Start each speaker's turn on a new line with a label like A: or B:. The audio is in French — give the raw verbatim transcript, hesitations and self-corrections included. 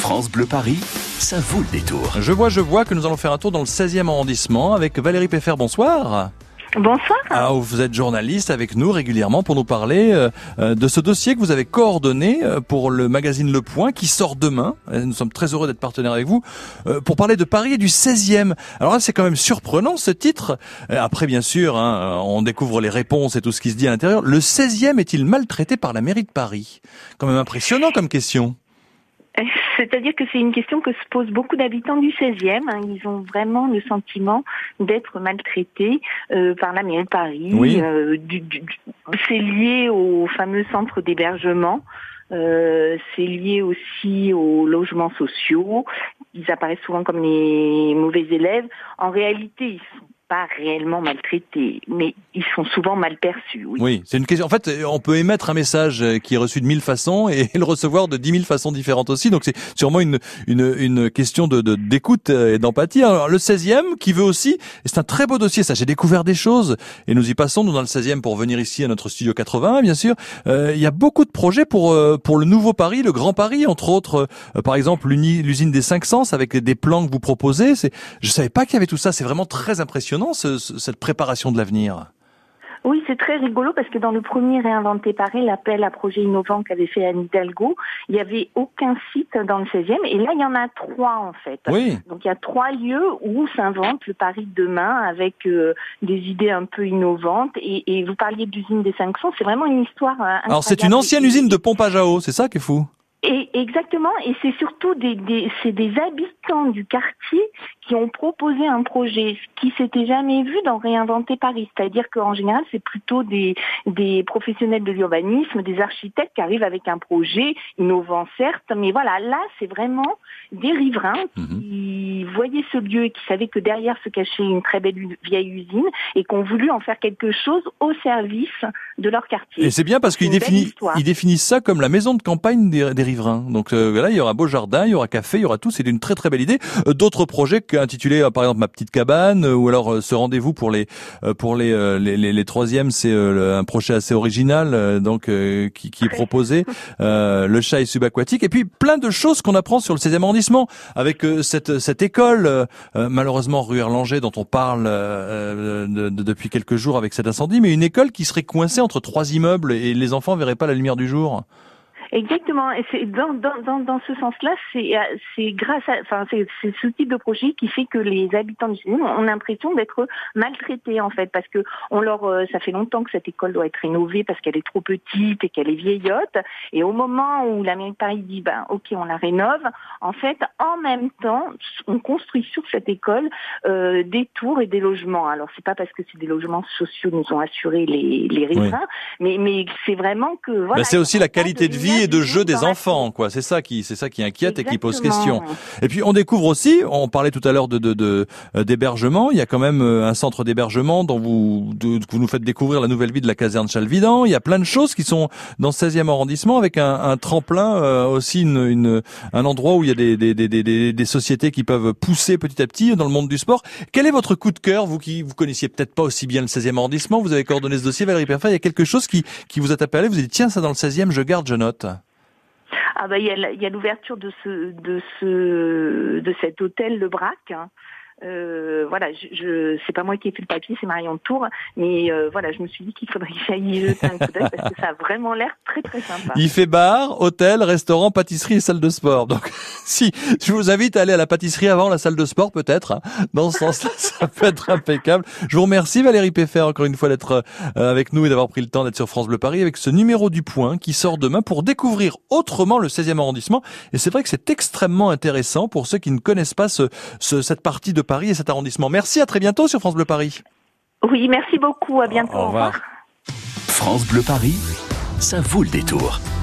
A: France Bleu Paris, ça vaut le détour.
B: Je vois, je vois que nous allons faire un tour dans le seizième arrondissement avec Valérie Peffer. Bonsoir.
C: Bonsoir.
B: Alors, vous êtes journaliste avec nous régulièrement pour nous parler euh, de ce dossier que vous avez coordonné euh, pour le magazine Le Point qui sort demain. Nous sommes très heureux d'être partenaires avec vous euh, pour parler de Paris et du seizième. Alors là, c'est quand même surprenant ce titre. Après, bien sûr, hein, on découvre les réponses et tout ce qui se dit à l'intérieur. Le seizième est-il maltraité par la mairie de Paris? Quand même impressionnant comme question.
C: C'est-à-dire que c'est une question que se posent beaucoup d'habitants du seizième. Hein. Ils ont vraiment le sentiment d'être maltraités euh, par la mairie de Paris.
B: Oui.
C: Euh, du, du, c'est lié au fameux centre d'hébergement. Euh, c'est lié aussi aux logements sociaux. Ils apparaissent souvent comme les mauvais élèves. En réalité, ils sont pas réellement maltraités, mais ils sont souvent mal perçus. Oui,
B: oui, c'est une question. En fait, on peut émettre un message qui est reçu de mille façons et le recevoir de dix mille façons différentes aussi. Donc, c'est sûrement une une une question de de d'écoute et d'empathie. Alors, le seizième, qui veut aussi, et c'est un très beau dossier. Ça, j'ai découvert des choses et nous y passons nous dans le seizième pour venir ici à notre studio quatre-vingts, bien sûr. Euh, il y a beaucoup de projets pour euh, pour le nouveau Paris, le Grand Paris, entre autres. Euh, par exemple, l'usine des cinq sens avec des plans que vous proposez. C'est, je savais pas qu'il y avait tout ça. C'est vraiment très impressionnant. Ce, ce, cette préparation de l'avenir.
C: Oui, c'est très rigolo parce que dans le premier Réinventer Paris, l'appel à projet innovant qu'avait fait Anne Hidalgo, il n'y avait aucun site dans le seizième et là il y en a trois en fait.
B: Oui.
C: Donc il y a trois lieux où s'invente le Paris de demain avec euh, des idées un peu innovantes et, et vous parliez de l'usine des cinq cents, c'est vraiment une histoire incroyable.
B: Alors c'est une ancienne usine de pompage à eau, c'est ça qui est fou.
C: Et exactement, et c'est surtout des, des, c'est des habitants du quartier qui ont proposé un projet, ce qui s'était jamais vu dans Réinventer Paris. C'est-à-dire qu'en général, c'est plutôt des, des professionnels de l'urbanisme, des architectes qui arrivent avec un projet innovant, certes, mais voilà, là, c'est vraiment des riverains
B: mmh.
C: qui voyaient ce lieu et qui savaient que derrière se cachait une très belle vieille usine et qui ont voulu en faire quelque chose au service de leur quartier.
B: Et c'est bien parce qu'ils définissent, ils définissent ça comme la maison de campagne des, des riverains. Donc euh, là, il y aura beau jardin, il y aura café, il y aura tout. C'est une très très belle idée. Euh, d'autres projets intitulés euh, par exemple Ma petite cabane euh, ou alors euh, ce rendez-vous pour les euh, pour les, euh, les les les troisièmes, c'est euh, un projet assez original euh, donc euh, qui, qui est proposé. Euh, le chat est subaquatique et puis plein de choses qu'on apprend sur le seizième arrondissement avec euh, cette cette école euh, malheureusement rue Erlanger dont on parle euh, de, de, depuis quelques jours avec cet incendie, mais une école qui serait coincée entre trois immeubles et les enfants verraient pas la lumière du jour.
C: Exactement, et c'est dans dans dans, dans ce sens-là, c'est c'est grâce à, enfin c'est c'est ce type de projet qui fait que les habitants du seizième ont l'impression d'être maltraités en fait, parce que on leur, ça fait longtemps que cette école doit être rénovée parce qu'elle est trop petite et qu'elle est vieillotte, et au moment où la mairie de Paris dit ben ok on la rénove, en fait en même temps on construit sur cette école euh, des tours et des logements. Alors c'est pas parce que c'est des logements sociaux nous ont assuré les les riverains, oui. mais mais c'est vraiment que voilà.
B: Ben c'est aussi la qualité de vie et de jeu des enfants, quoi. C'est ça qui, c'est ça qui inquiète. Exactement. Et qui pose question. Et puis on découvre aussi, on parlait tout à l'heure de, de, de d'hébergement. Il y a quand même un centre d'hébergement dont vous, de, vous nous faites découvrir la nouvelle vie de la caserne Chalvidan. Il y a plein de choses qui sont dans ce seizième arrondissement avec un, un tremplin, euh, aussi une, une, un endroit où il y a des, des, des, des, des sociétés qui peuvent pousser petit à petit dans le monde du sport. Quel est votre coup de cœur, vous qui vous connaissiez peut-être pas aussi bien le seizième arrondissement, vous avez coordonné ce dossier, Valérie Peffer. Il y a quelque chose qui, qui vous a tapé à l'œil, vous avez dit tiens ça dans le seizième, je garde, je note.
C: Ah bah il y a il y a l'ouverture de ce de ce de cet hôtel Le Brac. Hein. Euh, voilà, je, je c'est pas moi qui ai fait le papier, c'est Marion de Tours, mais euh, voilà, je me suis dit qu'il faudrait que j'aille y jeter un coup d'œil parce que ça a vraiment l'air très très sympa.
B: Il fait bar, hôtel, restaurant, pâtisserie et salle de sport. Donc, si je vous invite à aller à la pâtisserie avant la salle de sport, peut-être. Hein. Dans ce sens-là, ça peut être impeccable. Je vous remercie Valérie Peffer encore une fois d'être euh, avec nous et d'avoir pris le temps d'être sur France Bleu Paris avec ce numéro du Point qui sort demain pour découvrir autrement le seizième arrondissement. Et c'est vrai que c'est extrêmement intéressant pour ceux qui ne connaissent pas ce, ce cette partie de Paris et cet arrondissement. Merci, à très bientôt sur France Bleu Paris.
C: Oui, merci beaucoup, à bientôt.
B: Au revoir.
A: France Bleu Paris, ça vaut le détour.